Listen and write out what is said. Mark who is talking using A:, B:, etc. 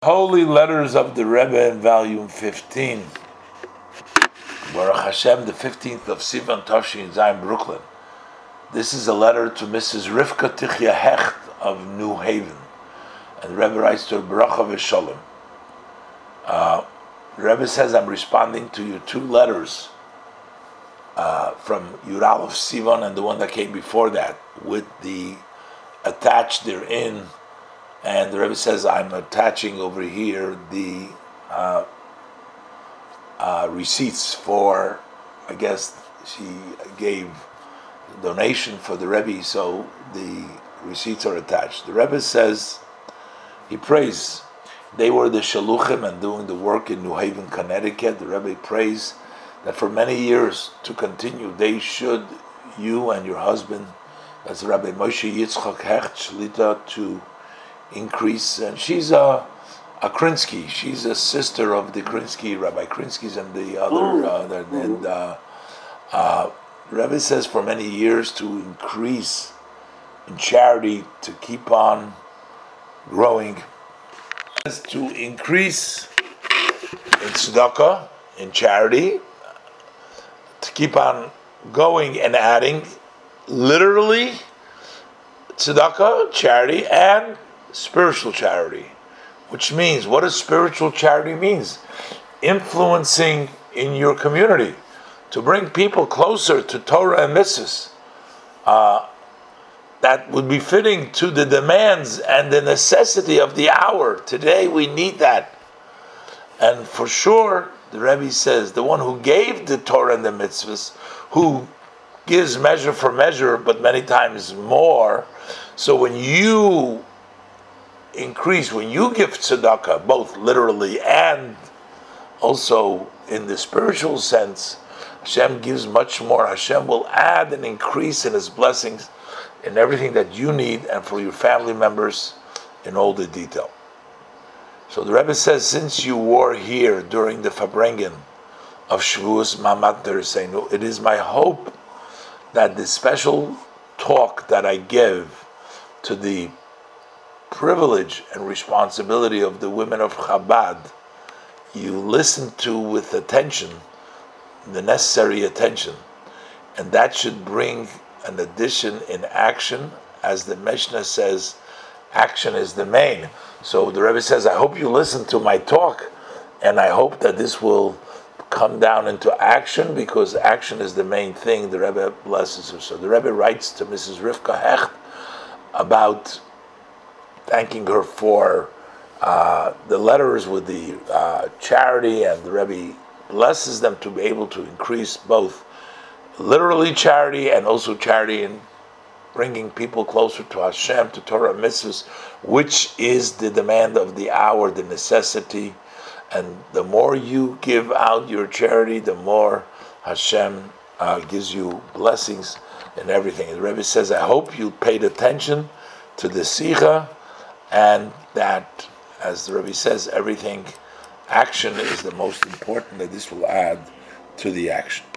A: Holy Letters of the Rebbe in Volume 15. Baruch Hashem, the 15th of Sivan Tavshin Zayin, Brooklyn. This is a letter to Mrs. Rivka Tichya Hecht of New Haven. And the Rebbe writes to her, Bracha v'Shalom. The Rebbe says, I'm responding to your two letters from Yural of Sivan and the one that came before that, with the attached therein. And the Rebbe says, I'm attaching over here the receipts for, I guess she gave donation for the Rebbe, so the receipts are attached. The Rebbe says, he prays, they were the Shaluchim and doing the work in New Haven, Connecticut. The Rebbe prays that for many years to continue, they should, you and your husband, that's Rabbi Moshe Yitzchak Hecht Shlita, to increase. And she's a Krinsky. She's a sister of the Krinsky, Rabbi Krinskys, and the other. Rebbe says for many years to increase in charity, to keep on growing, to increase in tzedakah, in charity, to keep on going and adding, literally tzedakah, charity, and spiritual charity, which means, what does spiritual charity means? Influencing in your community, to bring people closer to Torah and mitzvahs. That would be fitting to the demands and the necessity of the hour. Today we need that. And for sure, the Rebbe says, the one who gave the Torah and the mitzvahs, who gives measure for measure, but many times more. So when you increase, when you give tzedakah, both literally and also in the spiritual sense, Hashem gives much more. Hashem will add and increase in His blessings in everything that you need and for your family members in all the detail. So the Rebbe says, since you were here during the Farbrengen of Shavuos Mamat Dereseinu, it is my hope that the special talk that I give to the privilege and responsibility of the women of Chabad, you listen to with attention, the necessary attention, and that should bring an addition in action. As the Mishnah says, action is the main. So the Rebbe says, I hope you listen to my talk, and I hope that this will come down into action, because action is the main thing. The Rebbe blesses her. So the Rebbe writes to Mrs. Rivka Hecht about thanking her for the letters with the charity, and the Rebbe blesses them to be able to increase both literally charity and also charity in bringing people closer to Hashem, to Torah mitzvahs, which is the demand of the hour, the necessity. And the more you give out your charity, the more Hashem gives you blessings and everything. The Rebbe says, I hope you paid attention to the Sikha, and that, as the Rebbe says, everything, action is the most important, that this will add to the action.